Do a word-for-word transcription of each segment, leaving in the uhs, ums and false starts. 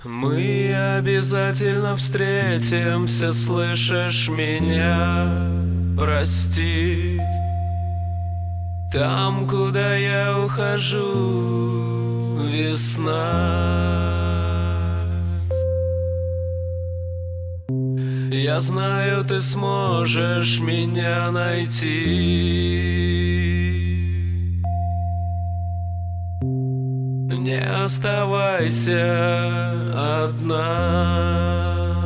Мы обязательно встретимся, слышишь меня? Прости. Там, куда я ухожу, весна. Я знаю, ты сможешь меня найти. Не оставайся одна.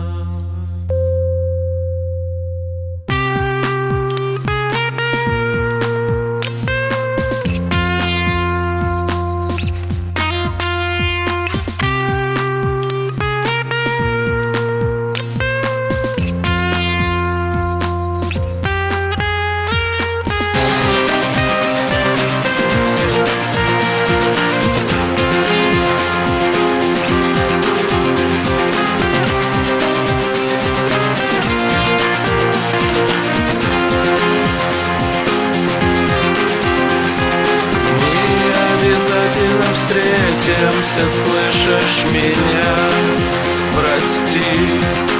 Обязательно встретимся, слышишь меня? Прости.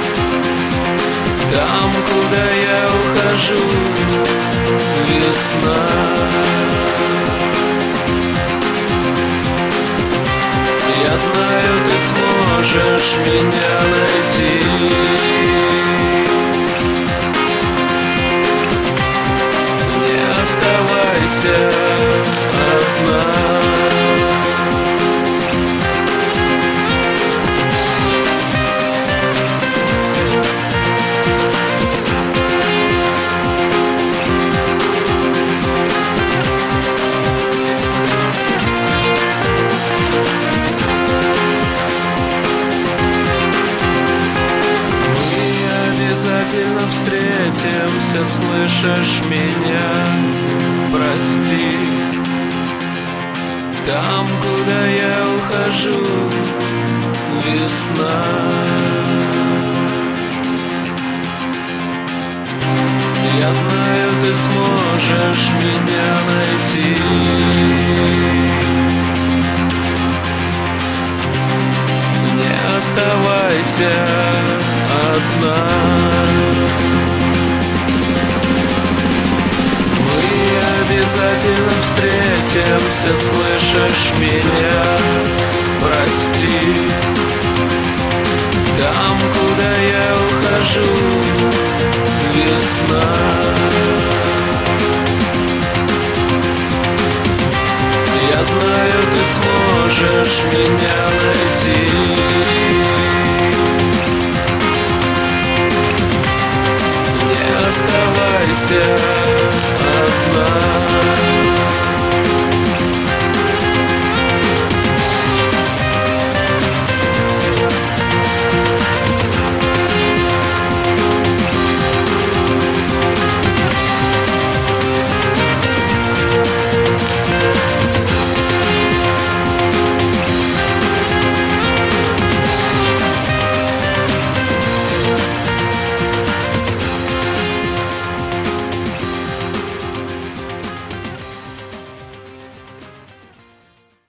Там, куда я ухожу, весна. Я знаю, ты сможешь меня найти. Не оставайся одна. Обязательно встретимся, слышишь меня? Прости. Там, куда я ухожу, весна. Я знаю, ты сможешь меня найти. Не оставайся одна. Мы обязательно встретимся, слышишь меня? Прости.